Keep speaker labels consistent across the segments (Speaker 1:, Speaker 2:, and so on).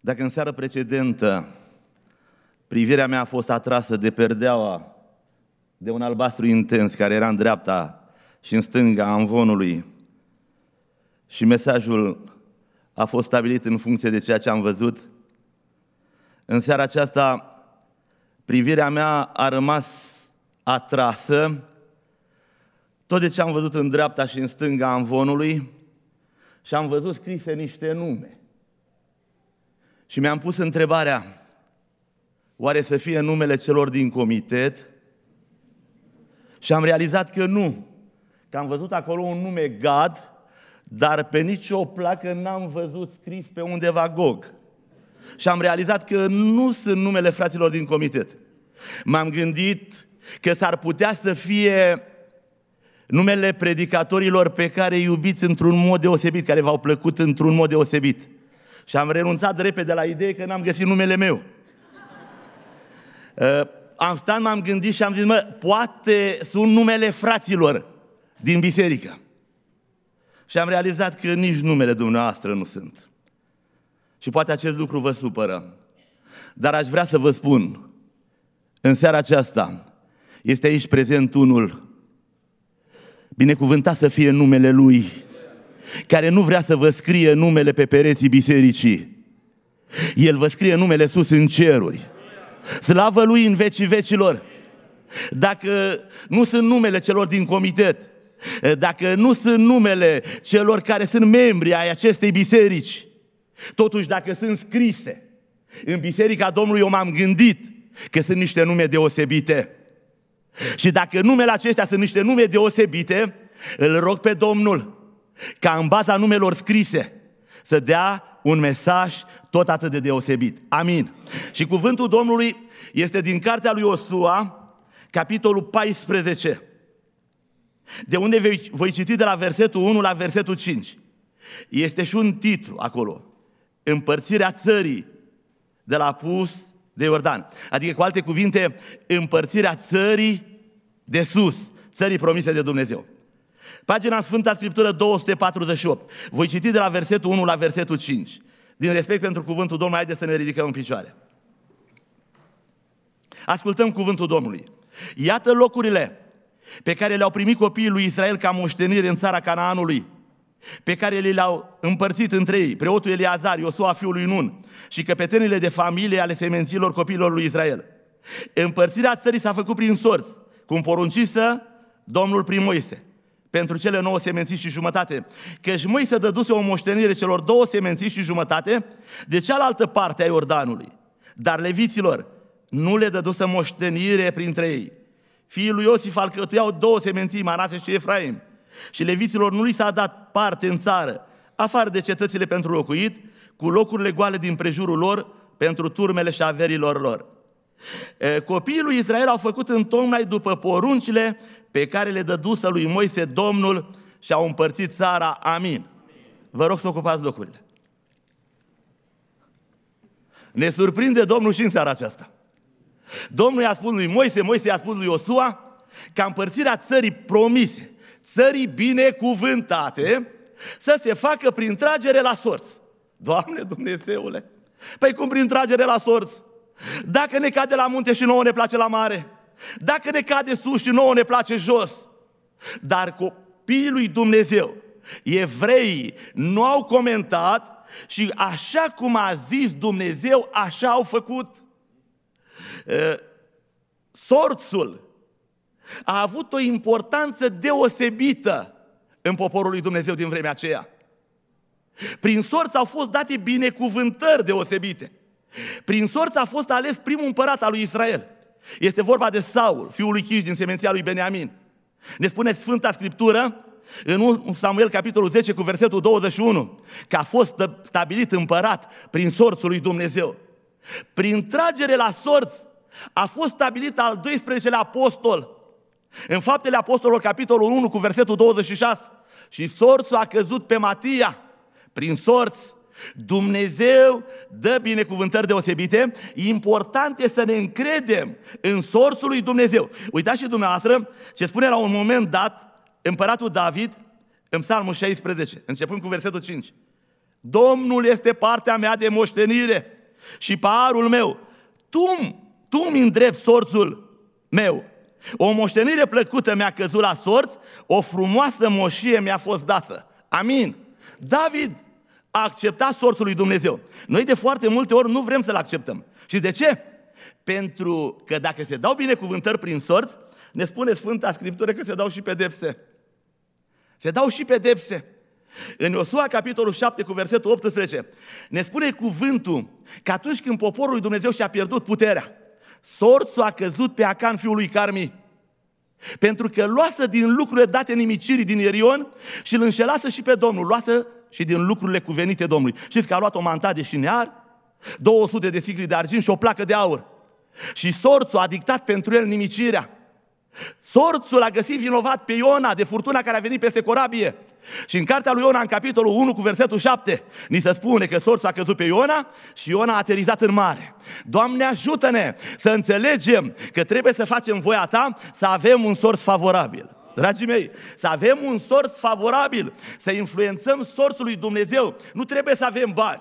Speaker 1: Dacă în seara precedentă privirea mea a fost atrasă de perdeaua, de un albastru intens care era în dreapta și în stânga amvonului și mesajul a fost stabilit în funcție de ceea ce am văzut, în seara aceasta privirea mea a rămas atrasă tot de ce am văzut în dreapta și în stânga amvonului și am văzut scrise niște nume. Și mi-am pus întrebarea, oare să fie numele celor din comitet? Și am realizat că nu, că am văzut acolo un nume Gad, dar pe nicio placă n-am văzut scris pe undeva Gog. Și am realizat că nu sunt numele fraților din comitet. M-am gândit că s-ar putea să fie numele predicatorilor pe care îi iubiți într-un mod deosebit, care v-au plăcut într-un mod deosebit. Și am renunțat repede la idee că n-am găsit numele meu. Am stat, m-am gândit și am zis, poate sunt numele fraților din biserică. Și am realizat că nici numele dumneavoastră nu sunt. Și poate acest lucru vă supără. Dar aș vrea să vă spun, în seara aceasta este aici prezent unul, binecuvântat să fie numele Lui, care nu vrea să vă scrie numele pe pereții bisericii. El vă scrie numele sus în ceruri. Slavă Lui în vecii vecilor. Dacă nu sunt numele celor din comitet, dacă nu sunt numele celor care sunt membri ai acestei biserici, totuși dacă sunt scrise în Biserica Domnului, eu m-am gândit că sunt niște nume deosebite. Și dacă numele acestea sunt niște nume deosebite, îl rog pe Domnul ca în baza numelor scrise să dea un mesaj tot atât de deosebit. Amin. Și cuvântul Domnului este din cartea lui Iosua, capitolul 14, de unde voi citi de la versetul 1 la versetul 5. Este și un titlu acolo, împărțirea țării de la apus de Iordan. Adică, cu alte cuvinte, împărțirea țării de sus, țării promise de Dumnezeu. Pagina Sfânta Scriptură 248. Voi citi de la versetul 1 la versetul 5. Din respect pentru cuvântul Domnului, haideți să ne ridicăm în picioare. Ascultăm cuvântul Domnului. Iată locurile pe care le-au primit copiii lui Israel ca moștenire în țara Canaanului, pe care le-au împărțit între ei, preotul Eleazar, Iosua fiul lui Nun și căpetenile de familie ale semenților copiilor lui Israel. Împărțirea țării s-a făcut prin sorți, cum poruncise Domnul prin Moise, pentru cele 9 semenții și jumătate, căci Moise dăduse o moștenire celor 2 semenții și jumătate de cealaltă parte a Iordanului, dar leviților nu le dăduse moștenire printre ei. Fiii lui Iosif alcătuiau 2 semenții, Manase și Efraim, și leviților nu li s-a dat parte în țară, afară de cetățile pentru locuit, cu locurile goale din prejurul lor, pentru turmele și averilor lor. Copiii lui Israel au făcut întocmai după poruncile pe care le dăduse lui Moise Domnul și au împărțit țara. Amin. Vă rog să ocupați locurile. Ne surprinde Domnul și în seara aceasta. Domnul i-a spus lui Moise, Moise i-a spus lui Iosua ca împărțirea țării promise, țării binecuvântate, să se facă prin tragere la sorți. Doamne Dumnezeule! Păi cum prin tragere la sorți? Dacă ne cade la munte și nouă ne place la mare, dacă ne cade sus și nouă ne place jos. Dar copiii lui Dumnezeu, evreii, nu au comentat și așa cum a zis Dumnezeu, așa au făcut. Sorțul a avut o importanță deosebită în poporul lui Dumnezeu din vremea aceea. Prin sorți au fost date binecuvântări deosebite. Prin sorți a fost ales primul împărat al lui Israel. Este vorba de Saul, fiul lui Chiș din semenția lui Beniamin. Ne spune Sfânta Scriptură în 1 Samuel capitolul 10 cu versetul 21 că a fost stabilit împărat prin sorțul lui Dumnezeu. Prin tragere la sorți a fost stabilit al 12-lea apostol. În Faptele Apostolilor capitolul 1 cu versetul 26. Și sorțul a căzut pe Matia. Prin sorți Dumnezeu dă binecuvântări deosebite. Important este să ne încredem în sorțul lui Dumnezeu. Uitați și dumneavoastră ce spune la un moment dat împăratul David în Psalmul 16, începând cu versetul 5. Domnul este partea mea de moștenire, și păharul meu. Tu mi îndrepți sorțul meu. O moștenire plăcută mi-a căzut la sorți, o frumoasă moșie mi-a fost dată. Amin. David a acceptat sorțul lui Dumnezeu. Noi de foarte multe ori nu vrem să-l acceptăm. Și de ce? Pentru că dacă se dau binecuvântări prin sorți, ne spune Sfânta Scriptură că se dau și pedepse. Se dau și pedepse. În Iosua, capitolul 7, cu versetul 18, ne spune cuvântul că atunci când poporul lui Dumnezeu și-a pierdut puterea, sorțul a căzut pe Acan, fiul lui Carmi, pentru că luase din lucrurile date nimicirii din Ierion și îl înșelase și pe Domnul, luase și din lucrurile cuvenite Domnului. Știți că a luat o mantat de șinear, 200 de sicli de argint și o placă de aur. Și sorțul a dictat pentru el nimicirea. Sorțul a găsit vinovat pe Iona de furtuna care a venit peste corabie. Și în cartea lui Iona, în capitolul 1, cu versetul 7, ni se spune că sorțul a căzut pe Iona și Iona a aterizat în mare. Doamne, ajută-ne să înțelegem că trebuie să facem voia Ta, să avem un sorț favorabil. Dragii mei, să avem un sorț favorabil, să influențăm sorțul lui Dumnezeu. Nu trebuie să avem bani,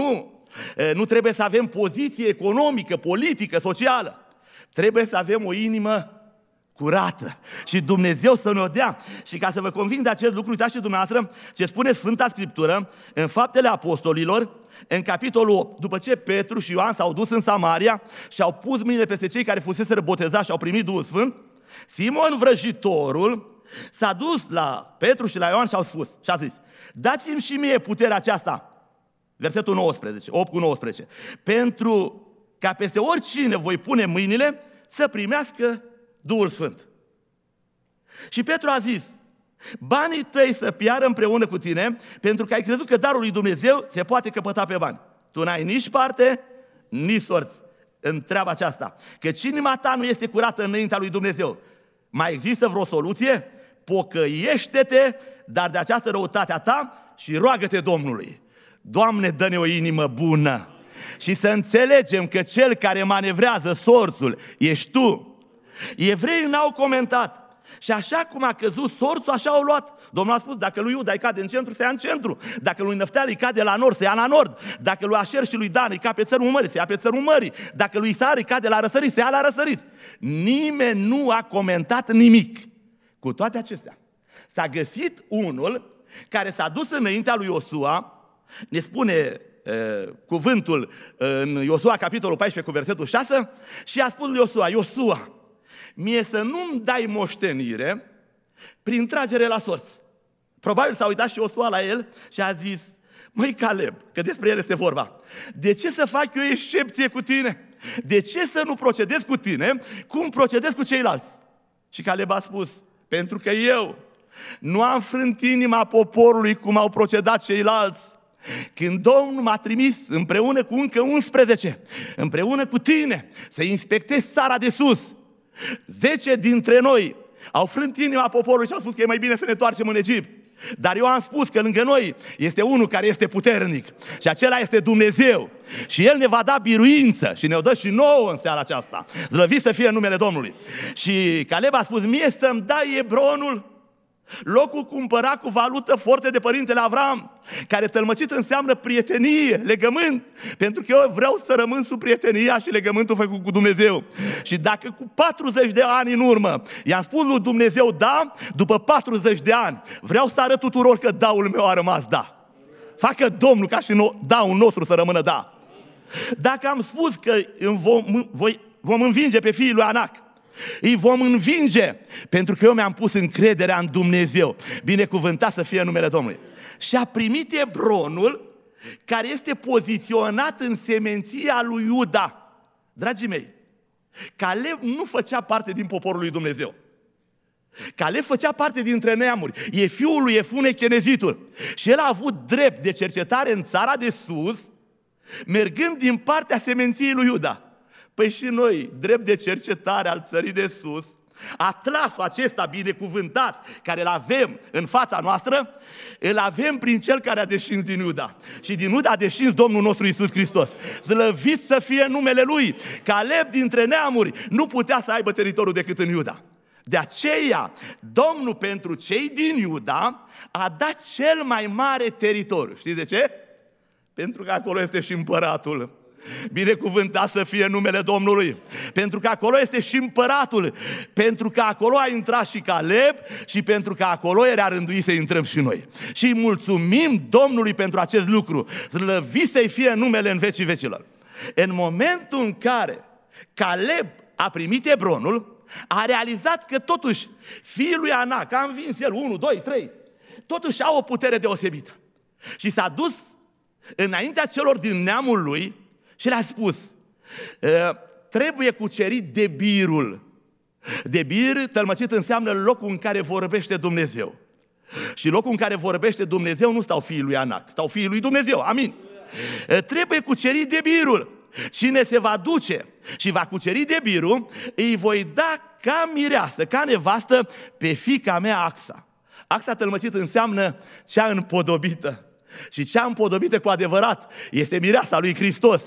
Speaker 1: nu trebuie să avem poziție economică, politică, socială. Trebuie să avem o inimă curată și Dumnezeu să ne o dea. Și ca să vă conving de acest lucru, uitați și dumneavoastră ce spune Sfânta Scriptură în Faptele Apostolilor, în capitolul 8, după ce Petru și Ioan s-au dus în Samaria și au pus mâinile peste cei care fuseseră botezați și au primit Duhul Sfânt, Simon vrăjitorul s-a dus la Petru și la Ioan și a zis: dați-mi și mie puterea aceasta, versetul 19, 8 cu 19, pentru ca peste oricine voi pune mâinile să primească Duhul Sfânt. Și Petru a zis: banii tăi să piară împreună cu tine, pentru că ai crezut că darul lui Dumnezeu se poate căpăta pe bani. Tu n-ai nici parte, nici sorți în treaba aceasta, căci inima ta nu este curată înaintea lui Dumnezeu. Mai există vreo soluție? Pocăiește-te, dar de această răutate a ta și roagă-te Domnului. Doamne, dă-ne o inimă bună și să înțelegem că cel care manevrează sorțul ești Tu. Evreii n-au comentat. Și așa cum a căzut sorțul, așa au luat. Domnul a spus: dacă lui Iuda îi cade în centru, să ia în centru. Dacă lui Neftali îi cade la nord, să ia la nord. Dacă lui Așer și lui Dan îi cade pe țărmul mării, să ia pe țărmul mării. Dacă lui Isar îi cade la răsărit, să ia la răsărit. Nimeni nu a comentat nimic. Cu toate acestea, s-a găsit unul care s-a dus înaintea lui Iosua, ne spune cuvântul în Iosua, capitolul 14, cu versetul 6, și a spus lui Iosua: Iosua, mie să nu-mi dai moștenire prin tragere la sorți. Probabil s-a uitat și Iosua la el și a zis: măi Caleb, că despre el este vorba, de ce să fac eu excepție cu tine? De ce să nu procedez cu tine cum procedez cu ceilalți? Și Caleb a spus: pentru că eu nu am frânt inima poporului cum au procedat ceilalți. Când Domnul m-a trimis împreună cu încă 11, împreună cu tine, să inspectez țara de sus, 10 dintre noi au frânt inima poporului și au spus că e mai bine să ne întoarcem în Egipt. Dar eu am spus că lângă noi este unul care este puternic și acela este Dumnezeu. Și El ne va da biruință și ne-o dă și nouă în seara aceasta. Slăvit să fie numele Domnului. Și Caleb a spus: mie să-mi dai Ebronul, locul cumpărat cu valută forte de părintele Avram, care tălmăcit înseamnă prietenie, legământ, pentru că eu vreau să rămân sub prietenia și legământul făcut cu Dumnezeu. Și dacă cu 40 de ani în urmă i-am spus lui Dumnezeu da, după 40 de ani vreau să arăt tuturor că daul meu a rămas da. Facă Domnul ca și daul nostru să rămână da. Dacă am spus că vom învinge pe fiii lui Anac, îi vom învinge, pentru că eu mi-am pus încrederea în Dumnezeu. Binecuvântat să fie numele Domnului. Și a primit Ebronul, care este poziționat în semenția lui Iuda. Dragii mei, Caleb nu făcea parte din poporul lui Dumnezeu. Caleb făcea parte dintre neamuri. E fiul lui Efune Chenezitul. Și el a avut drept de cercetare în țara de sus, mergând din partea semenției lui Iuda. Păi și noi, drept de cercetare al țării de sus, atlasul acesta binecuvântat, care îl avem în fața noastră, îl avem prin cel care a descins din Iuda. Și din Iuda a descins Domnul nostru Iisus Hristos. Slăvit să fie numele Lui. Caleb dintre neamuri nu putea să aibă teritoriul decât în Iuda. De aceea, Domnul pentru cei din Iuda a dat cel mai mare teritoriu. Știți de ce? Pentru că acolo este și împăratul. Binecuvântat să fie numele Domnului. Pentru că acolo este și împăratul, pentru că acolo a intrat și Caleb și pentru că acolo era rânduit să intrăm și noi. Și îi mulțumim Domnului pentru acest lucru. Slăvit să-i fie numele în vecii vecilor. În momentul în care Caleb a primit Hebronul, a realizat că totuși fiii lui Anac, a învins el 1, 2, 3, totuși au o putere deosebită. Și s-a dus înaintea celor din neamul lui și le-a spus: trebuie cucerit Debirul. Debir, tălmăcit, înseamnă locul în care vorbește Dumnezeu. Și locul în care vorbește Dumnezeu nu stau fiii lui Anac, stau fiii lui Dumnezeu. Amin. Trebuie cucerit Debirul. Cine se va duce și va cuceri Debirul, îi voi da ca mireasă, ca nevastă, pe fiica mea Axa. Axa, tălmăcit, înseamnă cea împodobită. Și cea împodobită cu adevărat este mireasa lui Hristos.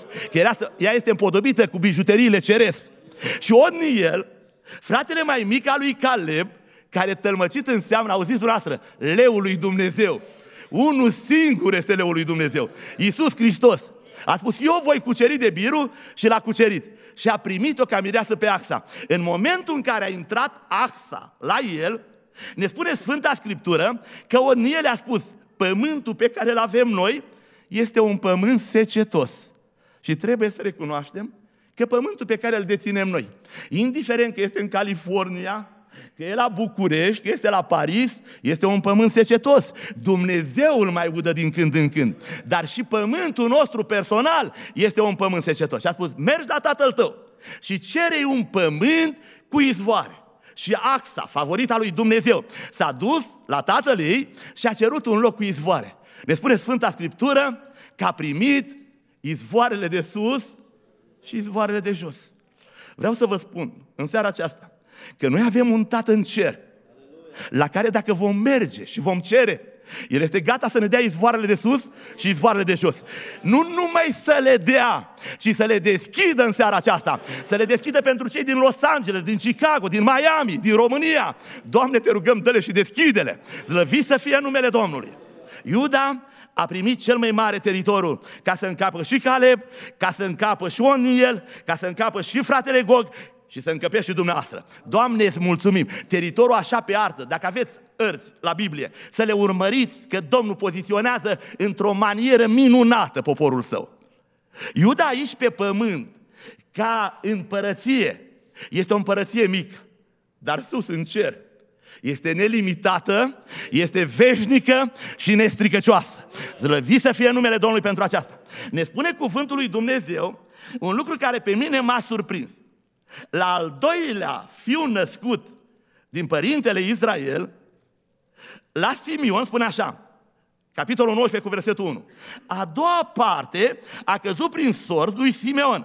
Speaker 1: Ea este împodobită cu bijuteriile ceresc. Și Otniel, fratele mai mic al lui Caleb, care tălmăcit înseamnă, auziți dumneavoastră, leul lui Dumnezeu. Unul singur este leul lui Dumnezeu, Iisus Hristos. A spus: eu voi cuceri Debirul, și l-a cucerit. Și a primit-o ca mireasă pe Axa. În momentul în care a intrat Axa la el, ne spune Sfânta Scriptură că Otniel a spus: pământul pe care îl avem noi este un pământ secetos. Și trebuie să recunoaștem că pământul pe care îl deținem noi, indiferent că este în California, că e la București, că este la Paris, este un pământ secetos. Dumnezeu îl mai udă din când în când. Dar și pământul nostru personal este un pământ secetos. Și a spus: mergi la tatăl tău și cere un pământ cu izvoare. Și Axa, favorita lui Dumnezeu, s-a dus la tatăl ei și a cerut un loc cu izvoare. Ne spune Sfânta Scriptură că a primit izvoarele de sus și izvoarele de jos. Vreau să vă spun în seara aceasta că noi avem un Tată în cer, la care dacă vom merge și vom cere, El este gata să ne dea izvoarele de sus și izvoarele de jos. Nu numai să le dea, ci să le deschidă în seara aceasta. Să le deschidă pentru cei din Los Angeles, din Chicago, din Miami, din România. Doamne, te rugăm, dă-le și deschide-le. Slăvit să fie numele Domnului. Iuda a primit cel mai mare teritoriu, ca să încapă și Caleb, ca să încapă și Otniel, ca să încapă și fratele Gog și să încăpeți și dumneavoastră. Doamne, îți mulțumim. Teritoriul așa pe artă, dacă aveți ărți la Biblie, să le urmăriți, că Domnul poziționează într-o manieră minunată poporul său. Iuda aici pe pământ, ca împărăție, este o împărăție mică, dar sus în cer este nelimitată, este veșnică și nestricăcioasă. Slăvit să fie numele Domnului pentru aceasta. Ne spune cuvântul lui Dumnezeu un lucru care pe mine m-a surprins. La al doilea fiu născut din părintele Israel, la Simeon, spune așa, capitolul 19 cu versetul 1. A doua parte a căzut prin sorți lui Simeon,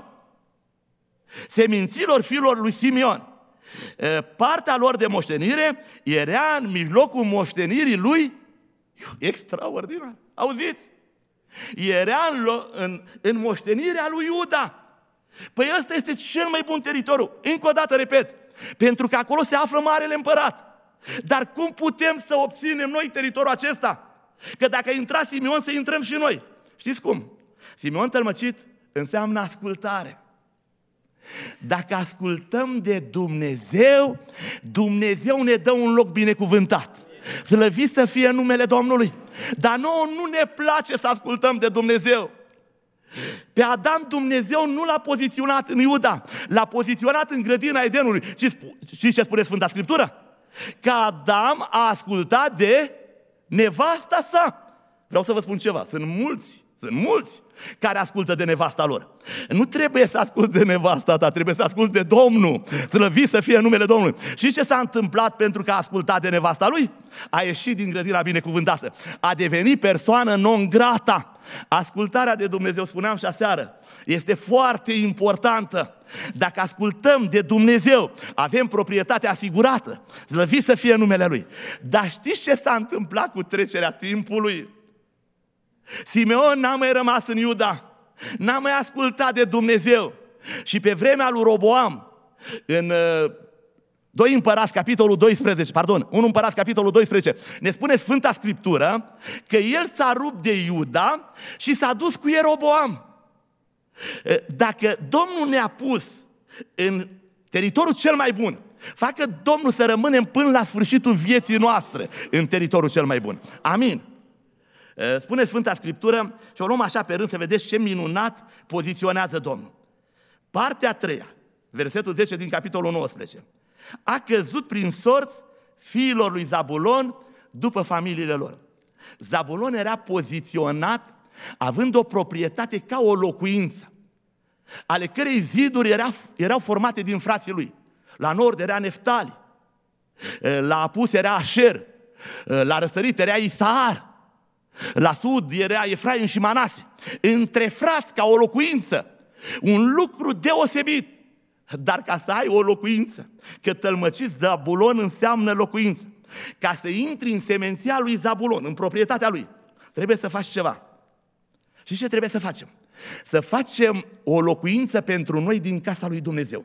Speaker 1: seminților fiilor lui Simeon. Partea lor de moștenire era în mijlocul moștenirii lui. Extraordinar, auziți? Era în moștenirea lui Iuda. Păi ăsta este cel mai bun teritoriu. Încă o dată repet, pentru că acolo se află Marele Împărat. Dar cum putem să obținem noi teritoriul acesta? Că dacă intra Simeon, să intrăm și noi. Știți cum? Simeon tălmăcit înseamnă ascultare. Dacă ascultăm de Dumnezeu, Dumnezeu ne dă un loc binecuvântat. Slăvit să fie numele Domnului. Dar nouă nu ne place să ascultăm de Dumnezeu. Pe Adam Dumnezeu nu l-a poziționat în Iuda, l-a poziționat în grădina Edenului. Știți ce spune Sfânta Scriptură? Că Adam a ascultat de nevasta sa. Vreau să vă spun ceva, sunt mulți care ascultă de nevasta lor. Nu trebuie să asculți de nevasta ta, trebuie să asculți de Domnul. Slăvit să fie numele Domnului. Și ce s-a întâmplat pentru că a ascultat de nevasta lui? A ieșit din grădina binecuvântată. A devenit persoană non grata. Ascultarea de Dumnezeu, spuneam și aseară, este foarte importantă. Dacă ascultăm de Dumnezeu, avem proprietatea asigurată. Slăvit să fie numele Lui. Dar știți ce s-a întâmplat cu trecerea timpului? Simeon n-a mai rămas în Iuda, n-a mai ascultat de Dumnezeu. Și pe vremea lui Roboam, în 1 Împărați, capitolul 12, ne spune Sfânta Scriptură că el s-a rupt de Iuda și s-a dus cu Ieroboam. Dacă Domnul ne-a pus în teritoriul cel mai bun, facă Domnul să rămânem până la sfârșitul vieții noastre în teritoriul cel mai bun. Amin. Spune Sfânta Scriptură și o luăm așa pe rând să vedeți ce minunat poziționează Domnul. Partea a treia, versetul 10 din capitolul 19. A căzut prin sorți fiilor lui Zabulon după familiile lor. Zabulon era poziționat având o proprietate ca o locuință, ale cărei ziduri erau formate din frații lui. La nord era Neftali, la apus era Asher, la răsărit era Isaar, la sud era Efraim și Manase. Între frați ca o locuință, un lucru deosebit. Dar ca să ai o locuință, că tălmăcit Zabulon înseamnă locuință, ca să intri în semenția lui Zabulon, în proprietatea lui, trebuie să faci ceva. Și ce trebuie să facem? Să facem o locuință pentru noi din casa lui Dumnezeu.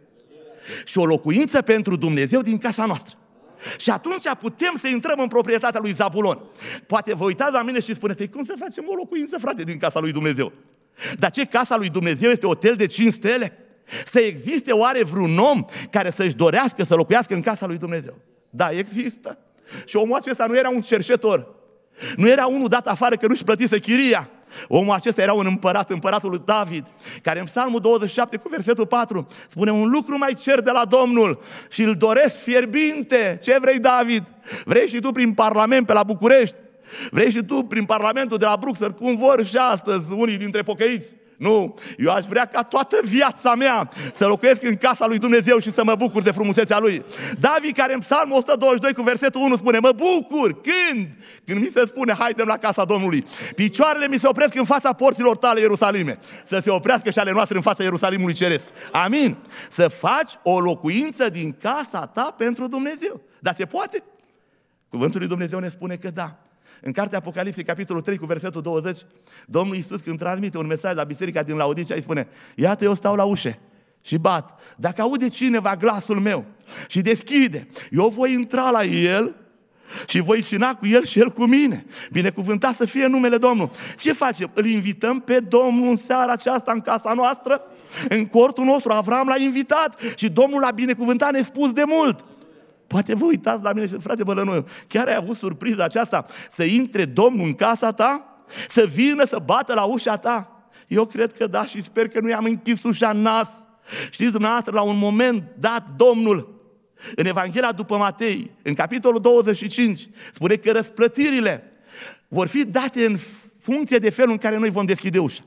Speaker 1: Și o locuință pentru Dumnezeu din casa noastră. Și atunci putem să intrăm în proprietatea lui Zabulon. Poate vă uitați la mine și spuneți, cum să facem o locuință, frate, din casa lui Dumnezeu? Dar ce casa lui Dumnezeu este hotel de 5 stele? Să existe oare vreun om care să-și dorească să locuiască în casa lui Dumnezeu? Da, există. Și omul acesta nu era un cerșetor. Nu era unul dat afară că nu-și plătise chiria. Omul acesta era un împărat, împăratul lui David, care în Psalmul 27 cu versetul 4 spune: un lucru mai cer de la Domnul și îl doresc fierbinte. Ce vrei, David? Vrei și tu prin Parlament pe la București? Vrei și tu prin Parlamentul de la Bruxelles, cum vor și astăzi unii dintre pocăiți? Nu, eu aș vrea ca toată viața mea să locuiesc în casa lui Dumnezeu și să mă bucur de frumusețea lui. David, care în Psalmul 122 cu versetul 1 spune: mă bucur când mi se spune haidem la casa Domnului. Picioarele mi se opresc în fața porților tale, Ierusalime. Să se oprească și ale noastre în fața Ierusalimului Ceresc. Amin. Să faci o locuință din casa ta pentru Dumnezeu. Dar se poate? Cuvântul lui Dumnezeu ne spune că da. În cartea Apocalipsei, capitolul 3, cu versetul 20, Domnul Iisus, când transmite un mesaj la biserica din Laodicea, îi spune: iată, eu stau la ușă și bat. Dacă aude cineva glasul meu și deschide, eu voi intra la el și voi cina cu el și el cu mine. Binecuvântat să fie numele Domnului. Ce facem? Îl invităm pe Domnul în seara aceasta în casa noastră? În cortul nostru Avram l-a invitat și Domnul l-a binecuvântat nespus de mult. Poate vă uitați la mine și frate Bălănoiu, chiar ai avut surpriza aceasta să intre Domnul în casa ta? Să vină să bată la ușa ta? Eu cred că da și sper că nu i-am închis ușa în nas. Știți dumneavoastră, la un moment dat Domnul, în Evanghelia după Matei, în capitolul 25, spune că răsplătirile vor fi date în funcție de felul în care noi vom deschide ușa.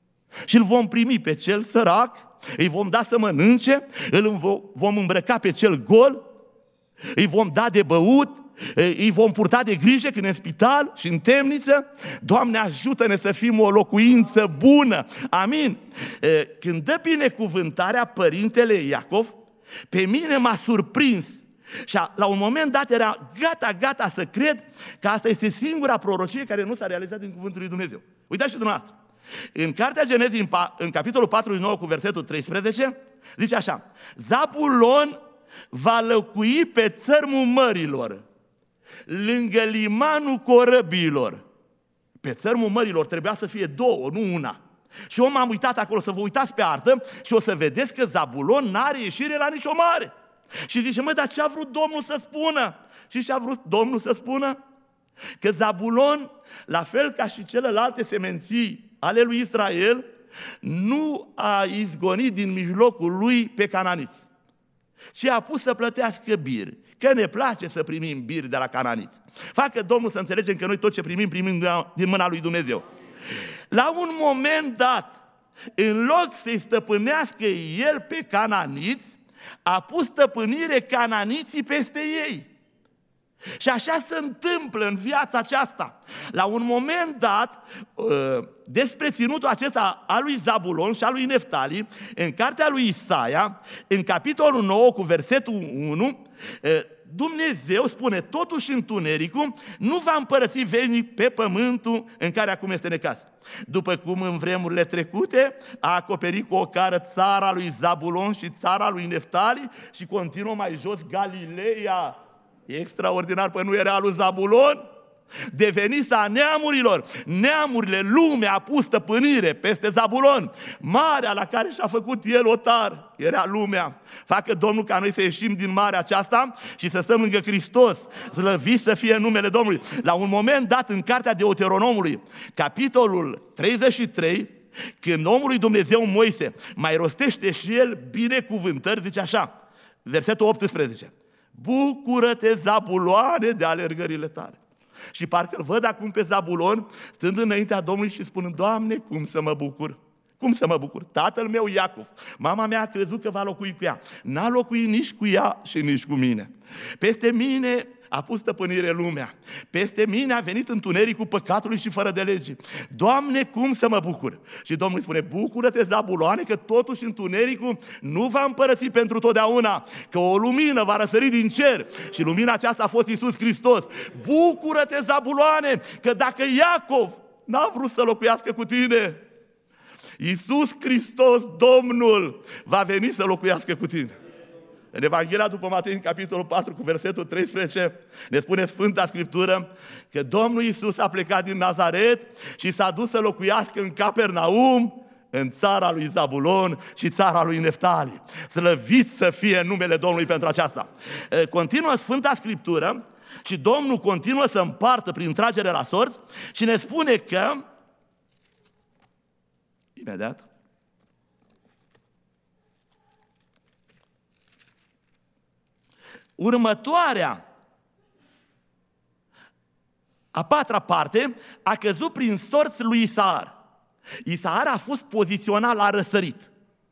Speaker 1: Și îl vom primi pe cel sărac, îi vom da să mănânce, îl vom îmbrăca pe cel gol, îi vom da de băut, îi vom purta de grijă când e în spital și în temniță. Doamne, ajută-ne să fim o locuință bună. Amin. Când dă binecuvântarea părintele Iacov, pe mine m-a surprins și la un moment dat era gata să cred că asta este singura prorocie care nu s-a realizat din cuvântul lui Dumnezeu. Uitați și dumneavoastră. În cartea Genezii, în capitolul 49 cu versetul 13, zice așa: Zabulon va locui pe țărmul mărilor, lângă limanul corăbilor. Pe țărmul mărilor trebuia să fie două, nu una. Și eu m-am uitat acolo, să vă uitați pe artă și o să vedeți că Zabulon n-are ieșire la nicio mare. Și zice: măi, dar ce a vrut Domnul să spună? Și ce a vrut Domnul să spună? Că Zabulon, la fel ca și celelalte semenții ale lui Israel, nu a izgonit din mijlocul lui pe cananiți, și a pus să plătească biri, că ne place să primim biri de la cananiți. Facă Domnul să înțelegem că noi tot ce primim din mâna lui Dumnezeu. La un moment dat, în loc să-i stăpânească el pe cananiți, a pus stăpânire cananiții peste ei. Și așa se întâmplă în viața aceasta. La un moment dat, despre ținutul acesta al lui Zabulon și al lui Neftali, în cartea lui Isaia, în capitolul 9 cu versetul 1, Dumnezeu spune: totuși întunericul nu va împărăți veșnic pe pământul în care acum este necaz. După cum în vremurile trecute a acoperit cu o cară țara lui Zabulon și țara lui Neftali și continuă mai jos Galileea. E extraordinar, păi nu era lui Zabulon? deveniți a neamurilor. Neamurile, lumea a pus stăpânire peste Zabulon. Marea la care și-a făcut el otar era lumea. Facă Domnul ca noi să ieșim din marea aceasta și să stăm lângă Hristos, slăvit să fie numele Domnului. La un moment dat în cartea Deuteronomului, capitolul 33, când omul lui Dumnezeu Moise mai rostește și el binecuvântări, zice așa, versetul 18: bucură-te, Zabuloane, de alergările tale. Și parcă îl văd acum pe Zabulon stând înaintea Domnului și spunând: Doamne, cum să mă bucur! Cum să mă bucur? Tatăl meu Iacov, mama mea a crezut că va locui cu ea. N-a locuit nici cu ea și nici cu mine. Peste mine a pus stăpânire lumea. Peste mine a venit întunericul păcatului și fără de lege. Doamne, cum să mă bucur? Și Domnul îi spune: bucură-te, Zabuloane, că totuși întunericul nu va împărăți pentru totdeauna, că o lumină va răsări din cer și lumina aceasta a fost Iisus Hristos. Bucură-te, Zabuloane, că dacă Iacov n-a vrut să locuiască cu tine, Iisus Hristos, Domnul, va veni să locuiască cu tine. În Evanghelia după Matei, în capitolul 4, cu versetul 13, ne spune Sfânta Scriptură că Domnul Iisus a plecat din Nazaret și s-a dus să locuiască în Capernaum, în țara lui Zabulon și țara lui Neftali. Slăvit să fie numele Domnului pentru aceasta. Continuă Sfânta Scriptură și Domnul continuă să împartă prin tragere la sorți și ne spune că, imediat, următoarea, a patra parte, a căzut prin sorți lui Isaar. Isaar a fost poziționat la răsărit.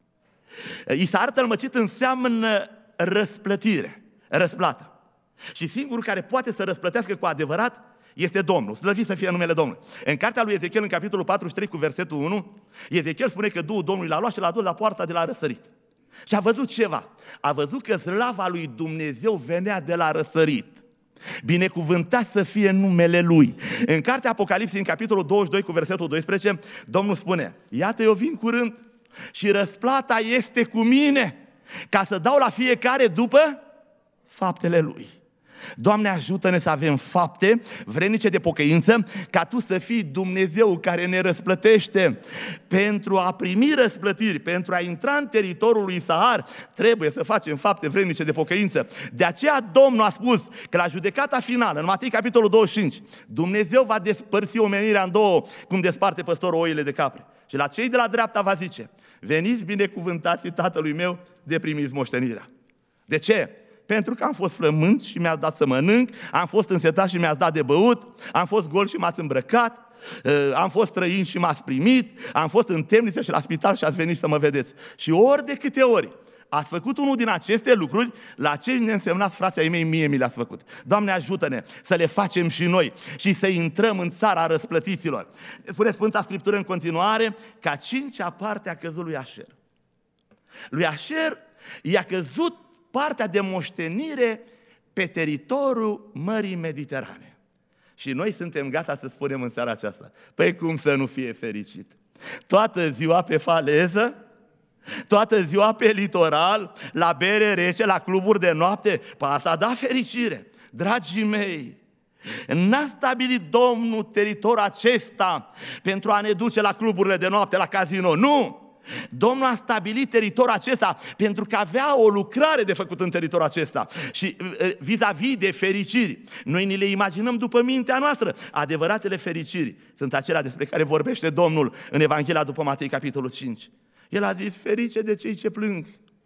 Speaker 1: Isaar tălmăcit înseamnă răsplătire, răsplată. Și singurul care poate să răsplătească cu adevărat este Domnul. Slăvit să fie numele Domnului. În cartea lui Ezechiel, în capitolul 43, cu versetul 1, Ezechiel spune că Duhul Domnului l-a luat și l-a dus la poarta de la răsărit. Și a văzut ceva. A văzut că slava lui Dumnezeu venea de la răsărit. Binecuvântat să fie numele Lui. În cartea Apocalipsei, în capitolul 22, cu versetul 12, Domnul spune: iată, eu vin curând și răsplata este cu mine, ca să dau la fiecare după faptele lui. Doamne, ajută-ne să avem fapte vrednice de pocăință, ca Tu să fii Dumnezeu care ne răsplătește. Pentru a primi răsplătiri, pentru a intra în teritoriul lui Isaar, trebuie să facem fapte vrednice de pocăință. De aceea Domnul a spus că la judecata finală, în Matei capitolul 25, Dumnezeu va despărți omenirea în două, cum desparte păstorul oile de capre. Și la cei de la dreapta va zice: veniți binecuvântații Tatălui meu, de primiți moștenirea. De ce? Pentru că am fost flământ și mi-ați dat să mănânc, am fost însetat și mi-ați dat de băut, am fost gol și m-ați îmbrăcat, am fost străin și m-ați primit, am fost în temniță și la spital și ați venit să mă vedeți. Și ori de câte ori ați făcut unul din aceste lucruri, la cei neînsemnați frații ai mei, mie mi le-ați făcut. Doamne, ajută-ne să le facem și noi și să intrăm în țara răsplătiților. Spune Sfânta Scriptură în continuare că a cincea parte a căzut lui Așer. Lui Așer i-a căzut partea de moștenire pe teritoriul Mării Mediterane. Și noi suntem gata să spunem în seara aceasta: păi cum să nu fie fericit? Toată ziua pe faleză, toată ziua pe litoral, la bere rece, la cluburi de noapte, pe asta da fericire. Dragii mei, n-a stabilit Domnul teritoriul acesta pentru a ne duce la cluburile de noapte, la casino, nu! Domnul a stabilit teritoriul acesta pentru că avea o lucrare de făcut în teritoriul acesta. Și vis-a-vis de fericiri, noi ni le imaginăm după mintea noastră. Adevăratele fericiri sunt acelea despre care vorbește Domnul în Evanghelia după Matei, capitolul 5. El a zis: ferice de cei ce plâng,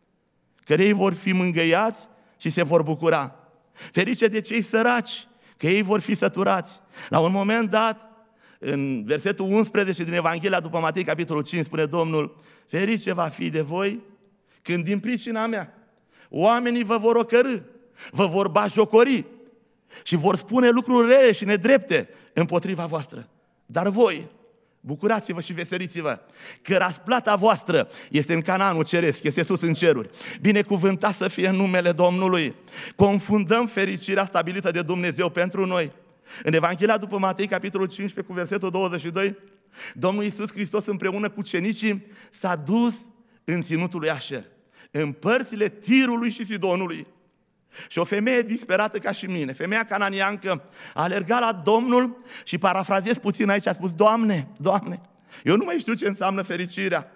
Speaker 1: că ei vor fi mângâiați și se vor bucura. Ferice de cei săraci, că ei vor fi săturați. La un moment dat, în versetul 11 din Evanghelia după Matei, capitolul 5, spune Domnul: ferice va fi de voi când din pricina mea oamenii vă vor ocărî, vă vor batjocori și vor spune lucruri rele și nedrepte împotriva voastră. Dar voi bucurați-vă și veseliți-vă, că răsplata voastră este în Canaanul ceresc, este sus în ceruri. Binecuvântat să fie numele Domnului. Confundăm fericirea stabilită de Dumnezeu pentru noi. În Evanghelia după Matei, capitolul 15, cu versetul 22, Domnul Iisus Hristos împreună cu ucenicii s-a dus în ținutul lui Așer, în părțile Tirului și Sidonului. Și o femeie disperată ca și mine, femeia cananiancă, a alergat la Domnul și parafrazez puțin aici, a spus: Doamne, Doamne, eu nu mai știu ce înseamnă fericirea.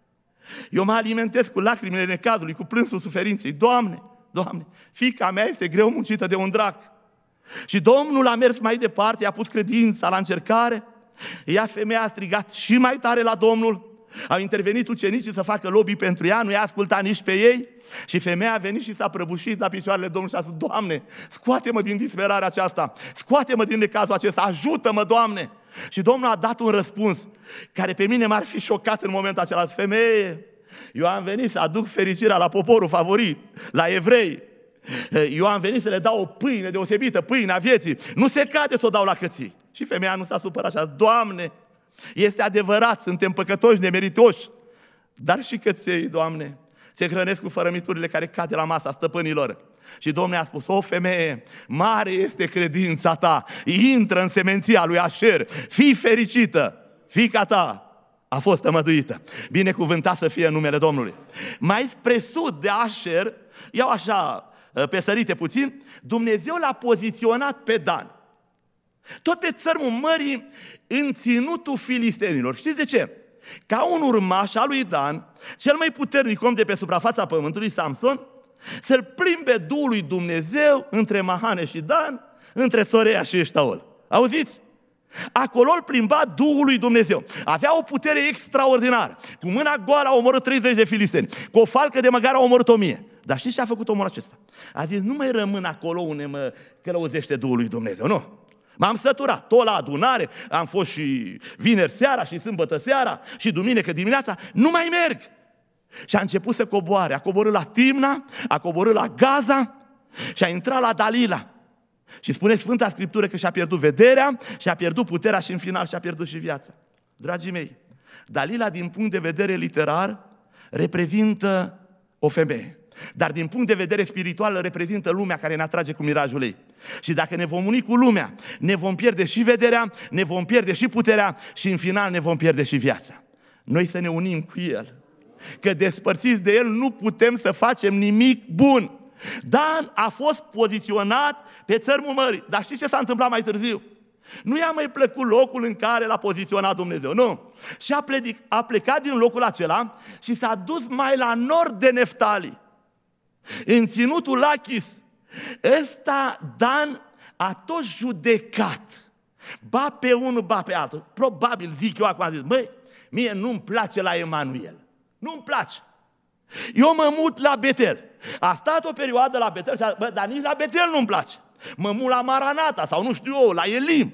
Speaker 1: Eu mă alimentez cu lacrimile necazului, cu plânsul suferinței. Doamne, Doamne, fiica mea este greu muncită de un drac. Și Domnul a mers mai departe, i-a pus credința la încercare. Ea, femeia, a strigat și mai tare la Domnul. Au intervenit ucenicii să facă lobby pentru ea, nu i-a ascultat nici pe ei. Și femeia a venit și s-a prăbușit la picioarele Domnului și a spus: Doamne, scoate-mă din disperarea aceasta, scoate-mă din necazul acesta, ajută-mă, Doamne! Și Domnul a dat un răspuns care pe mine m-ar fi șocat în momentul acela. Femeie, eu am venit să aduc fericirea la poporul favorit, la evrei. Eu am venit să le dau o pâine deosebită, pâinea vieții. Nu se cade să o dau la cății. Și femeia nu s-a supărat și a zis: Doamne, este adevărat, suntem păcătoși, nemeritoși, dar și căței, Doamne, se hrănesc cu fărămiturile care cad de la masa stăpânilor. Și Domnul a spus: o femeie, mare este credința ta, intră în semenția lui Așer, fii fericită, fiica ta a fost tămăduită. Binecuvântat să fie numele Domnului. Mai spre sud de Așer, iau așa pe sărite puțin, Dumnezeu l-a poziționat pe Dan. Tot pe țărmul mării, în ținutul filistenilor. Știți de ce? Ca un urmaș al lui Dan, cel mai puternic om de pe suprafața pământului, Samson, să-l plimbe Duhul lui Dumnezeu între Mahane și Dan, între Țorea și Eștaol. Auziți? Acolo îl plimba Duhul lui Dumnezeu. Avea o putere extraordinară. Cu mâna goală a omorât 30 de filisteni. Cu o falcă de măgar a omorât 1000. Dar știți ce a făcut omul acesta? A zis: nu mai rămân acolo unde mă călăuzește Duhul lui Dumnezeu. Nu. M-am săturat. Tot la adunare, am fost și vineri seara, și sâmbătă seara, și duminică dimineața. Nu mai merg. Și a început să coboare. A coborât la Timna, a coborât la Gaza și a intrat la Dalila. Și spune Sfânta Scriptură că și-a pierdut vederea, și-a pierdut puterea și în final și-a pierdut și viața. Dragii mei, Dalila din punct de vedere literar reprezintă o femeie. Dar din punct de vedere spiritual reprezintă lumea care ne atrage cu mirajul ei. Și dacă ne vom uni cu lumea, ne vom pierde și vederea, ne vom pierde și puterea și în final ne vom pierde și viața. Noi să ne unim cu El, că despărțiți de El nu putem să facem nimic bun. Dan a fost poziționat pe țărmul mării. Dar știți ce s-a întâmplat mai târziu? Nu i-a mai plăcut locul în care l-a poziționat Dumnezeu, nu. Și a plecat din locul acela și s-a dus mai la nord de Neftali, în ținutul Lachis. Ăsta, Dan, a tot judecat. Ba pe unul, ba pe altul. Probabil, zic eu acum, am zis: măi, mie nu-mi place la Emanuel. Nu-mi place. Eu mă mut la Betel. A stat o perioadă la Betel și a zis: bă, dar nici la Betel nu-mi place. Mă mut la Maranata sau nu știu eu, la Elim.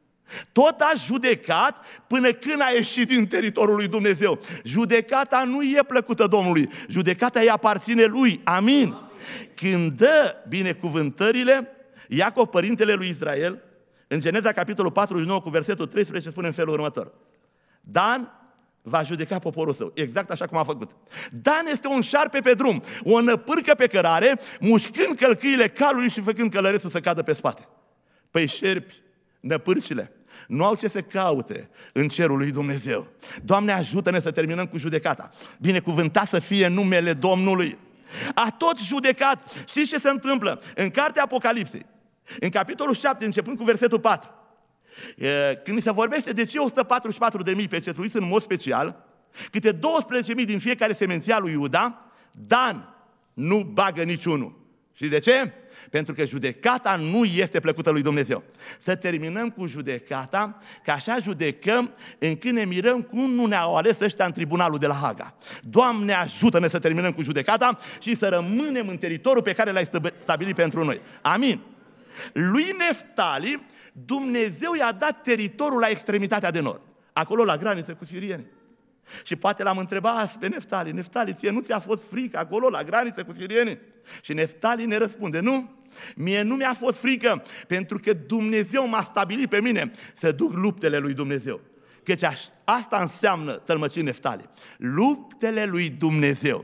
Speaker 1: Tot a judecat până când a ieșit din teritoriul lui Dumnezeu. Judecata nu e plăcută Domnului. Judecata îi aparține Lui. Amin. Când dă binecuvântările, Iacov, părintele lui Israel, în Geneza capitolul 49 cu versetul 13 spune în felul următor: Dan va judeca poporul său, exact așa cum a făcut. Dan este un șarpe pe drum, o năpârcă pe cărare, mușcând călcâile calului și făcând călărețul să cadă pe spate. Păi șerpi, năpârcile, nu au ce să caute în cerul lui Dumnezeu. Doamne, ajută-ne să terminăm cu judecata. Binecuvântat să fie numele Domnului. A tot judecat. Știți ce se întâmplă? În cartea Apocalipsei, în capitolul 7, începând cu versetul 4, când mi se vorbește de cei 144.000 pecetuiți în mod special, câte 12.000 din fiecare semenția lui Iuda, Dan nu bagă niciunul. Și de ce? Pentru că judecata nu este plăcută lui Dumnezeu. Să terminăm cu judecata, că așa judecăm încât ne mirăm cum nu ne-au ales ăștia în tribunalul de la Haga. Doamne, ajută-ne să terminăm cu judecata și să rămânem în teritoriul pe care l-ai stabilit pentru noi. Amin. Lui Neftali, Dumnezeu i-a dat teritoriul la extremitatea de nord, acolo la graniță cu sirieni. Și poate l-am întrebat pe Neftali: Neftali, ție nu ți-a fost frică acolo la graniță cu sirieni? Și Neftali ne răspunde: nu, mie nu mi-a fost frică, pentru că Dumnezeu m-a stabilit pe mine să duc luptele lui Dumnezeu. Căci asta înseamnă tălmăcii Neftali, luptele lui Dumnezeu.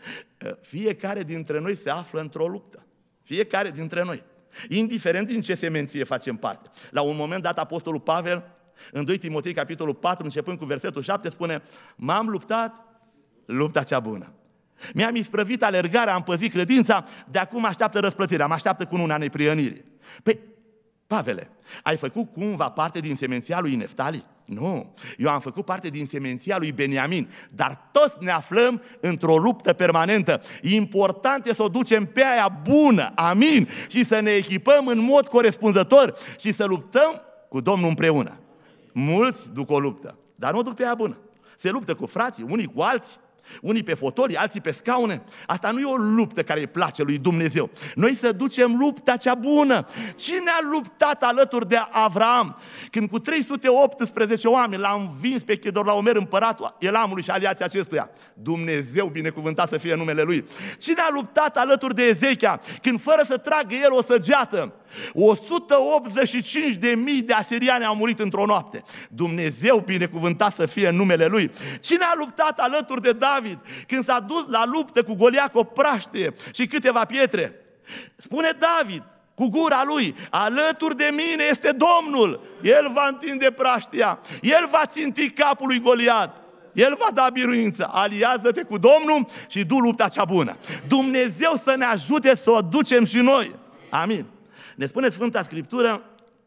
Speaker 1: Fiecare dintre noi se află într-o luptă. Fiecare dintre noi. Indiferent din ce semenție facem parte. La un moment dat, Apostolul Pavel, în 2 Timotei, capitolul 4, începând cu versetul 7, spune: m-am luptat lupta cea bună. Mi-am isprăvit alergarea, am păzit credința, de acum așteaptă răsplătirea, mă așteaptă cununa neprihănirii. Păi, Pavele, ai făcut cumva parte din semenția lui Neftali? Nu, eu am făcut parte din semenția lui Beniamin, dar toți ne aflăm într-o luptă permanentă. Important e să o ducem pe aia bună, amin, și să ne echipăm în mod corespunzător și să luptăm cu Domnul împreună. Mulți duc o luptă, dar nu duc pe aia bună. Se luptă cu frații, unii cu alții, unii pe fotolii, alții pe scaune. Asta nu e o luptă care îi place lui Dumnezeu. Noi să ducem lupta cea bună. Cine a luptat alături de Avraam? Când cu 318 oameni l-a învins pe Chedorlaomer, împăratul Elamului și aliații acestuia. Dumnezeu binecuvântat să fie numele lui. Cine a luptat alături de Ezechia? Când fără să tragă el o săgeată, 185.000 de asiriani au murit într-o noapte. Dumnezeu binecuvântat să fie numele lui. Cine a luptat alături de David când s-a dus la luptă cu Goliat cu o praștie și câteva pietre? Spune David cu gura lui: alături de mine este Domnul, El va întinde praștia, El va ținti capul lui Goliat, El va da biruință. Aliază-te cu Domnul și du lupta cea bună. Dumnezeu să ne ajute să o ducem și noi. Amin. Ne spune Sfânta Scriptură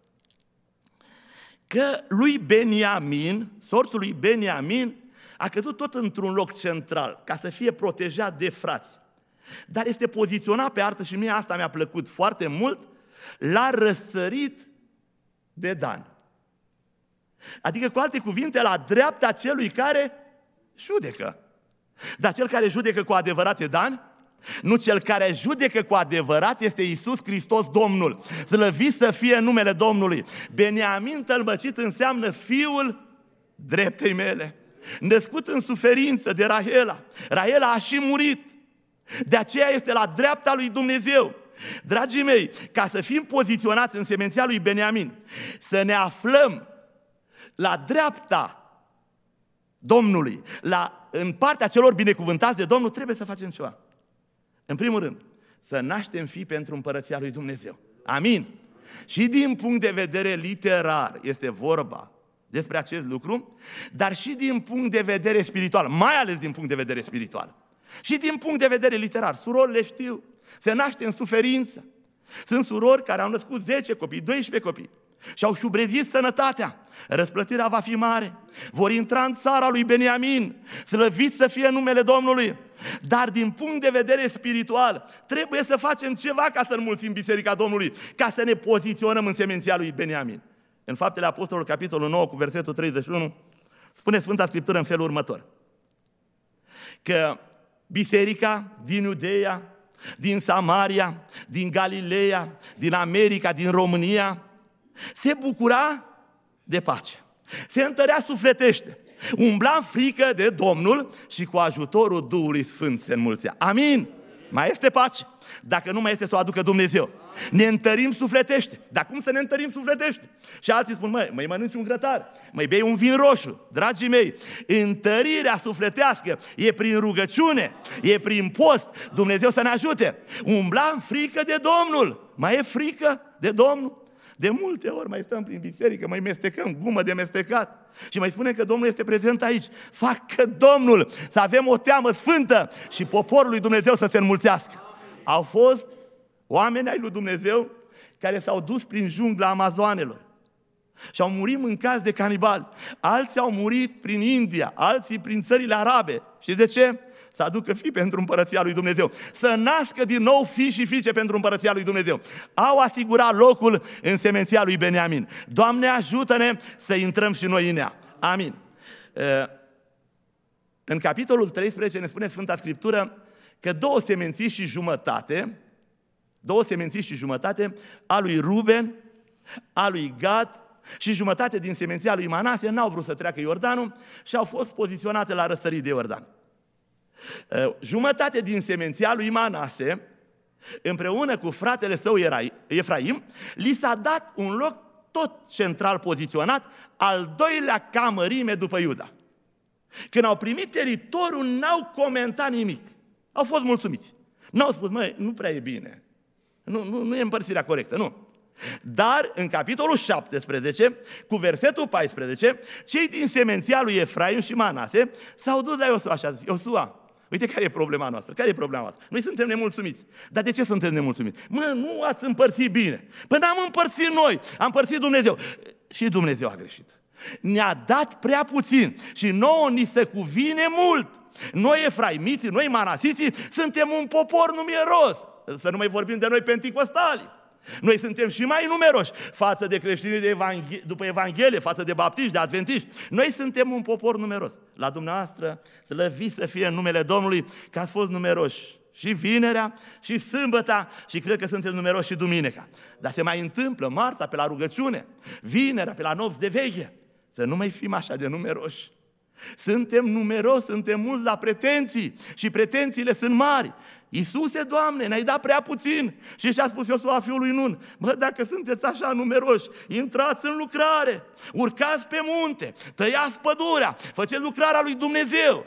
Speaker 1: că lui Beniamin, sorțul lui Beniamin, a căzut tot într-un loc central, ca să fie protejat de frați. Dar este poziționat pe artă, și mie asta mi-a plăcut foarte mult, la răsărit de Dan. Adică, cu alte cuvinte, la dreapta celui care judecă. Dar cel care judecă cu adevărat e Dan? Nu, cel care judecă cu adevărat este Iisus Hristos Domnul. Slăvit să fie numele Domnului. Beniamin tălmăcit înseamnă fiul dreptei mele, născut în suferință de Rahela. Rahela a și murit. De aceea este la dreapta lui Dumnezeu. Dragii mei, ca să fim poziționați în semenția lui Beniamin, să ne aflăm la dreapta Domnului, în partea celor binecuvântați de Domnul, trebuie să facem ceva. În primul rând, să naștem fii pentru împărăția lui Dumnezeu. Amin. Și din punct de vedere literar este vorba despre acest lucru, dar și din punct de vedere spiritual, mai ales din punct de vedere spiritual. Și din punct de vedere literar, surorile știu, se naște în suferință. Sunt surori care au născut 10 copii, 12 copii și au șubrezit sănătatea. Răsplătirea va fi mare. Vor intra în țara lui Beniamin, slăvit să fie numele Domnului. Dar din punct de vedere spiritual, trebuie să facem ceva ca să înmulțim Biserica Domnului, ca să ne poziționăm în semenția lui Beniamin. În Faptele Apostolilor, capitolul 9, cu versetul 31, spune Sfânta Scriptură în felul următor: că biserica din Iudeea, din Samaria, din Galileea, din America, din România, se bucura de pace, se întărea sufletește, umbla în frică de Domnul și cu ajutorul Duhului Sfânt se înmulțea. Amin! Mai este pace, dacă nu mai este să o aducă Dumnezeu. Ne întărim sufletește. Dar cum să ne întărim sufletește? Și alții spun: măi mănânci un grătar, măi bei un vin roșu. Dragii mei, întărirea sufletească e prin rugăciune, e prin post. Dumnezeu să ne ajute. Umbla în frică de Domnul. Mai e frică de Domnul? De multe ori mai stăm prin biserică, mai mestecăm gumă de mestecat și mai spunem că Domnul este prezent aici. Facă Domnul să avem o teamă sfântă și poporul lui Dumnezeu să se înmulțească. Au fost oameni ai lui Dumnezeu care s-au dus prin jungla Amazoanelor și au murit mâncați de canibali. Alții au murit prin India, alții prin țările arabe. Și de ce? Să aducă fii pentru împărăția lui Dumnezeu, să nască din nou fii și fiice pentru împărăția lui Dumnezeu. Au asigurat locul în semenția lui Beniamin. Doamne, ajută-ne să intrăm și noi în ea. Amin. În capitolul 13 ne spune Sfânta Scriptură că două semenții și jumătate a lui Ruben, a lui Gad și jumătate din semenția lui Manase n-au vrut să treacă Iordanul și au fost poziționate la răsărit de Iordan. Jumătate din semenția lui Manase, împreună cu fratele său Efraim, li s-a dat un loc tot central poziționat, al doilea ca mărime după Iuda. Când au primit teritoriul, n-au comentat nimic. Au fost mulțumiți. N-au spus: măi, nu prea e bine. Nu e împărțirea corectă, nu. Dar în capitolul 17, cu versetul 14, cei din semenția lui Efraim și Manase s-au dus la Iosua și a zis: Iosua, Uite care e problema noastră. Care e problema noastră? Noi suntem nemulțumiți. Dar de ce suntem nemulțumiți? Nu ați împărțit bine. Păi n-am împărțit noi, am împărțit Dumnezeu. Și Dumnezeu a greșit. Ne-a dat prea puțin și nouă ni se cuvine mult. Noi efraimiții, noi manasiții, suntem un popor numeros. Să nu mai vorbim de noi penticostali. Noi suntem și mai numeroși față de creștinii după Evanghelie, față de baptiști, de adventiști. Noi suntem un popor numeros. La dumneavoastră, slăvit să fie în numele Domnului, că ați fost numeroși și vinerea, și sâmbăta, și cred că sunteți numeroși și duminica. Dar se mai întâmplă marța pe la rugăciune, vinerea pe la nopți de veche. Să nu mai fim așa de numeroși. Suntem numeroși, suntem mulți la pretenții și pretențiile sunt mari. Iisuse, Doamne, ne-ai dat prea puțin. Și ce a spus Iosua fiului Nun? Bă, dacă sunteți așa numeroși, intrați în lucrare, urcați pe munte, tăiați pădurea, faceți lucrarea lui Dumnezeu.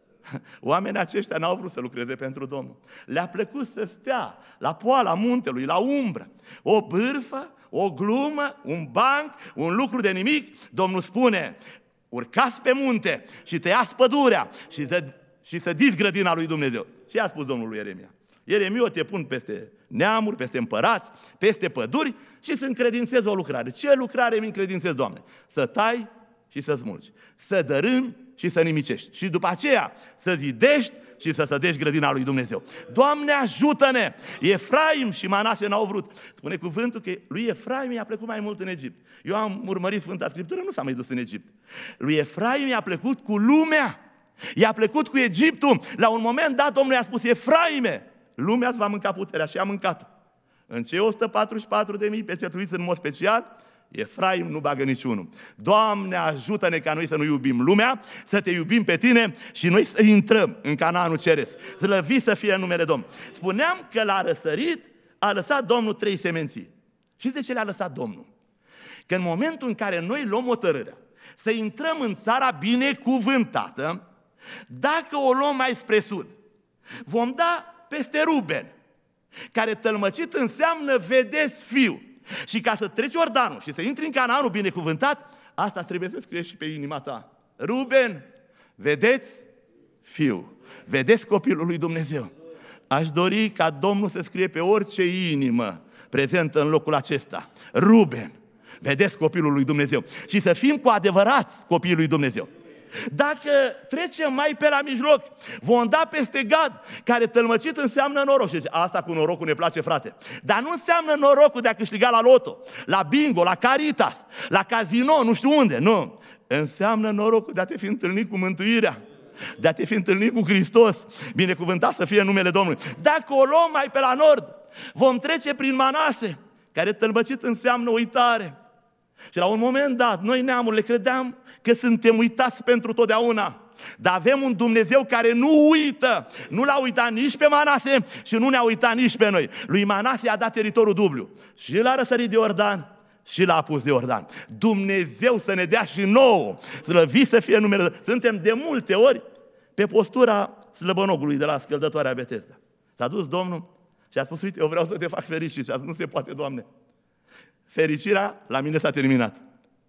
Speaker 1: Oamenii aceștia n-au vrut să lucreze pentru Domnul. Le-a plăcut să stea la poala muntelui, la umbră. O bârfă, o glumă, un banc, un lucru de nimic. Domnul spune, urcați pe munte și tăiați pădurea și sădiți grădina lui Dumnezeu. Ce a spus Domnul lui Ieremia? Ieremia, o te pun peste neamuri, peste împărați, peste păduri și să încredințezi o lucrare. Ce lucrare mi încredințezi, Doamne? Să tai și să smulgi, să dărâmi și să nimicești. Și după aceea să zidești și să sădești grădina lui Dumnezeu. Doamne, ajută-ne! Efraim și Manase n-au vrut. Spune cuvântul că lui Efraim i-a plăcut mai mult în Egipt. Eu am urmărit Sfânta Scriptură, nu s-a mai dus în Egipt. Lui Efraim i-a plăcut cu lumea. I-a plăcut cu Egiptul. La un moment dat Domnul i-a spus, Efraime, lumea îți va mânca puterea și a mâncat-o. În cei 144.000 pecetuiți în mod special, Efraim nu bagă niciunul. Doamne, ajută-ne ca noi să nu iubim lumea, să te iubim pe tine și noi să intrăm în Canaanul Ceresc. Slăvit să fie în numele Domnului. Spuneam că la răsărit a lăsat Domnul 3 semenții. Și de ce le-a lăsat Domnul? Că în momentul în care noi luăm hotărârea să intrăm în țara binecuvântată, dacă o luăm mai spre sud, vom da peste Ruben, care tălmăcit înseamnă vedeți fiu. Și ca să treci Iordanul și să intri în Canaanul binecuvântat, asta trebuie să scrie și pe inima ta. Ruben, vedeți fiu, vedeți copilul lui Dumnezeu. Aș dori ca Domnul să scrie pe orice inimă prezentă în locul acesta. Ruben, vedeți copilul lui Dumnezeu. Și să fim cu adevărat copiii lui Dumnezeu. Dacă trecem mai pe la mijloc, vom da peste Gad, care tălmăcit înseamnă noroc. Și asta cu norocul ne place, frate. Dar nu înseamnă norocul de a câștiga la loto, la bingo, la Caritas, la casino, nu știu unde. Nu. Înseamnă norocul de a te fi întâlnit cu mântuirea, de a te fi întâlnit cu Hristos. Binecuvântat să fie numele Domnului. Dacă o luăm mai pe la nord, vom trece prin Manase, care tălmăcit înseamnă uitare. Și la un moment dat, noi neamurile credeam că suntem uitați pentru totdeauna. Dar avem un Dumnezeu care nu uită. Nu l-a uitat nici pe Manase și nu ne-a uitat nici pe noi. Lui Manase a dat teritoriul dublu. Și l-a răsărit de Iordan și l-a apus de Iordan. Dumnezeu să ne dea și nouă. Slăvit să fie numele. Suntem de multe ori pe postura slăbănogului de la scăldătoarea Betesda. S-a dus Domnul și a spus, uite, eu vreau să te fac fericit. Și a spus, nu se poate, Doamne. Fericirea la mine s-a terminat.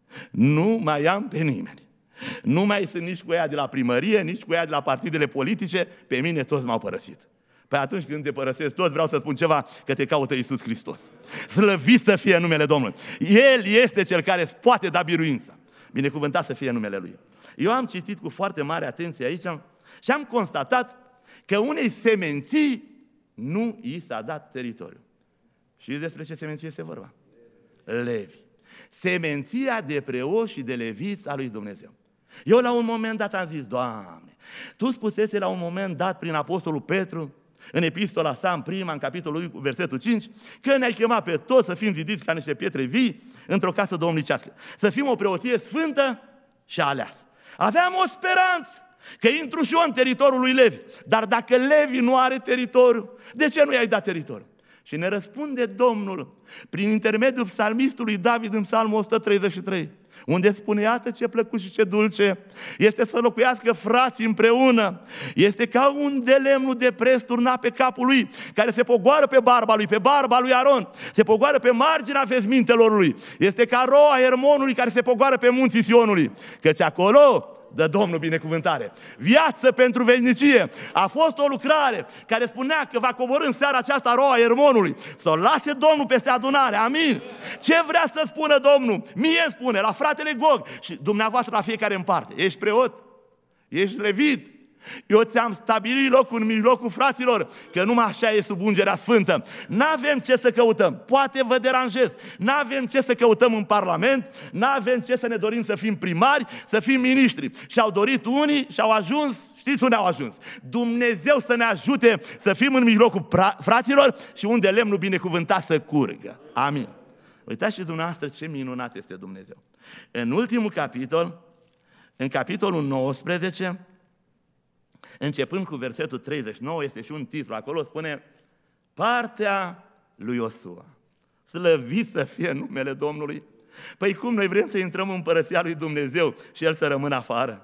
Speaker 1: Nu mai am pe nimeni. Nu mai sunt nici cu ea de la primărie, nici cu ea de la partidele politice. Pe mine toți m-au părăsit. Păi atunci când te părăsesc toți, vreau să spun ceva, că te caută Iisus Hristos. Slăvit să fie numele Domnului. El este Cel care îți poate da biruință. Binecuvântat să fie numele Lui. Eu am citit cu foarte mare atenție aici și am constatat că unei semenții nu i s-a dat teritoriu. Și despre ce semenție se vorba? Levi. Semenția de preoți și de leviți a lui Dumnezeu. Eu la un moment dat am zis, Doamne, Tu spusese la un moment dat prin Apostolul Petru, în epistola sa, în prima, în capitolul 1, versetul 5, că ne-ai chemat pe toți să fim zidiți ca niște pietre vii într-o casă domnicească. Să fim o preoție sfântă și aleasă. Aveam o speranță că intru și eu în teritoriul lui Levi. Dar dacă Levi nu are teritoriu, de ce nu i-ai dat teritoriu? Și ne răspunde Domnul prin intermediul psalmistului David în Psalmul 133, unde spune, iată ce plăcut și ce dulce este să locuiască frații împreună. Este ca un de lemnul de pres turnat pe capul lui, care se pogoară pe barba lui Aron, se pogoară pe marginea vezmintelor lui. Este ca roa Hermonului care se pogoară pe munții Sionului, căci acolo Dă Domnul binecuvântare. Viață pentru veșnicie. A fost o lucrare care spunea că va coborî în seara aceasta roa Ermonului. Să o lase Domnul peste adunare. Amin. Ce vrea să spună Domnul? Mie spune, la fratele Gog și dumneavoastră la fiecare în parte. Ești preot? Ești levit? Eu ți-am stabilit locul în mijlocul fraților, că numai așa e sub ungerea sfântă. N-avem ce să căutăm, poate vă deranjez, n-avem ce să căutăm în Parlament, n-avem ce să ne dorim să fim primari, să fim miniștri. Și-au dorit unii și-au ajuns, știți unde au ajuns? Dumnezeu să ne ajute să fim în mijlocul fraților și unde lemnul binecuvântat să curgă. Amin. Uitați și dumneavoastră ce minunat este Dumnezeu. În ultimul capitol, în capitolul 19, începând cu versetul 39, este și un titlu, acolo spune partea lui Iosua. Slăvit să fie numele Domnului. Păi cum noi vrem să intrăm în împărăția lui Dumnezeu și El să rămână afară?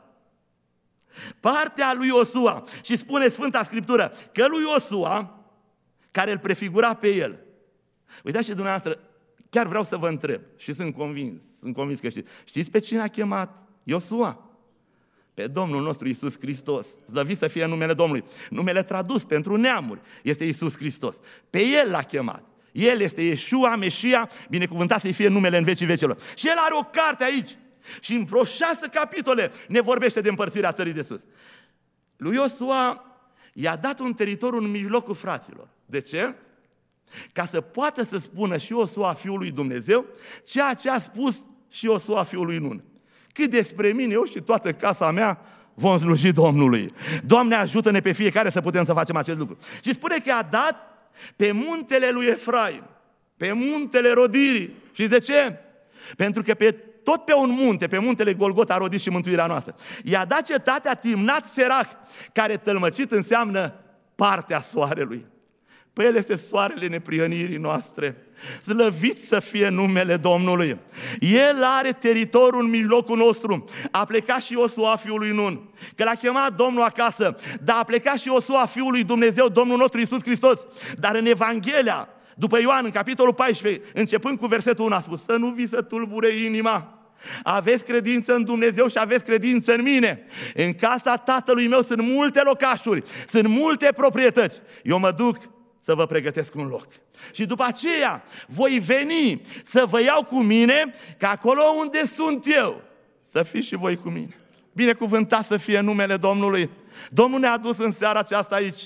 Speaker 1: Partea lui Iosua. Și spune Sfânta Scriptură că lui Iosua, care îl prefigura pe el. Uitați și dumneavoastră, chiar vreau să vă întreb și sunt convins că știți. Știți pe cine a chemat Iosua? Pe Domnul nostru Iisus Hristos. Slăvit să fie numele Domnului. Numele tradus pentru neamuri este Iisus Hristos. Pe El l-a chemat. El este Iesua, Meșia, binecuvântat să-i fie numele în vecii vecilor. Și El are o carte aici. Și în vreo 6 capitole ne vorbește de împărțirea țării de sus. Lui Iosua i-a dat un teritoriu în mijlocul fraților. De ce? Ca să poată să spună și Iosua fiul lui Dumnezeu ceea ce a spus și Iosua fiul lui Nun. Cât despre mine, eu și toată casa mea vom sluji Domnului. Doamne, ajută-ne pe fiecare să putem să facem acest lucru. Și spune că a dat pe muntele lui Efraim, pe muntele rodirii. Și de ce? Pentru că tot pe un munte, pe muntele Golgota a rodit și mântuirea noastră. I-a dat cetatea Timnat Serach, care tălmăcit înseamnă partea soarelui. Păi El este soarele neprihănirii noastre. Slăvit să fie numele Domnului. El are teritoriul în mijlocul nostru. A plecat și Iosua fiul lui Nun, că l-a chemat Domnul acasă, dar a plecat și Iosua fiul lui Dumnezeu, Domnul nostru Iisus Hristos. Dar în Evanghelia, după Ioan, în capitolul 14, începând cu versetul 1, a spus: să nu vi se tulbure inima. Aveți credință în Dumnezeu și aveți credință în mine. În casa Tatălui meu sunt multe locașuri, sunt multe proprietăți. Eu mă duc să vă pregătesc un loc. Și după aceea voi veni să vă iau cu mine, că acolo unde sunt eu, să fiți și voi cu mine. Binecuvântat să fie numele Domnului. Domnul ne-a dus în seara aceasta aici,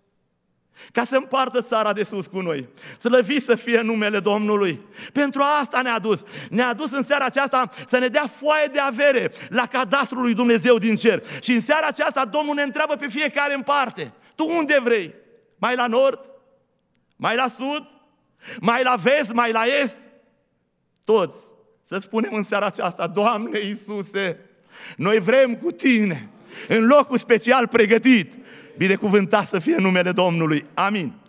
Speaker 1: ca să împartă țara de sus cu noi. Slăvit să fie numele Domnului. Pentru asta ne-a dus. Ne-a dus în seara aceasta să ne dea foaie de avere la cadastrul lui Dumnezeu din cer. Și în seara aceasta Domnul ne întreabă pe fiecare în parte: tu unde vrei? Mai la nord? Mai la sud? Mai la vest? Mai la est? Toți să spunem în seara aceasta: Doamne Iisuse, noi vrem cu Tine, în locul special pregătit. Binecuvântat să fie numele Domnului. Amin.